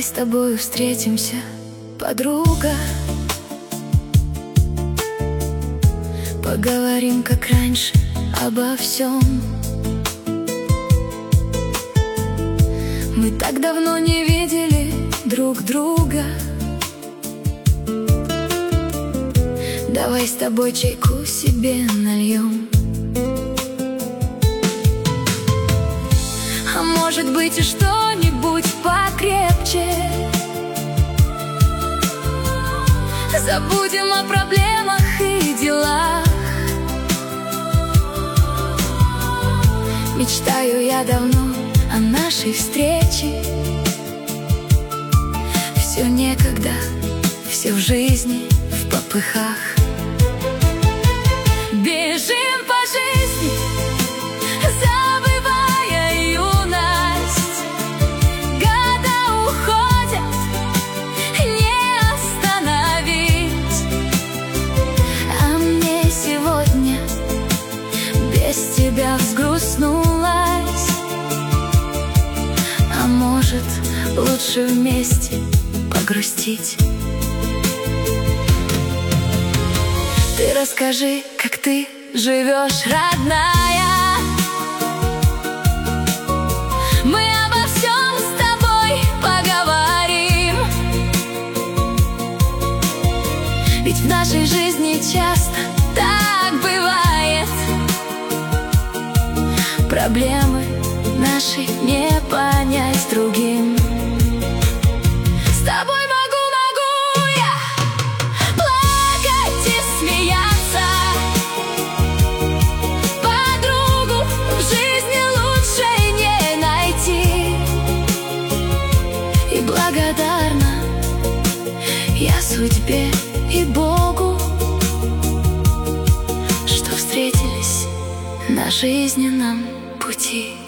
Давай с тобою встретимся, подруга. Поговорим, как раньше, обо всем. Мы так давно не видели друг друга. Давай с тобой чайку себе нальем. А может быть и что-нибудь покрепче. Забудем о проблемах и делах. Мечтаю я давно о нашей встрече. Все некогда, все в жизни в попыхах. Бежим по жизни, забывая юность. Года уходят, не остановить. А мне сегодня без тебя взгрустнулась. А может, лучше вместе погрустить. Ты расскажи, как ты живешь, родная. Мы обо всем с тобой поговорим. Ведь в нашей жизни часто так бывает. Проблемы наши не понять другим. С тобой могу я плакать и смеяться. Подругу в жизни лучше не найти. И благодарна я судьбе и Богу, что встретились на жизненном пути.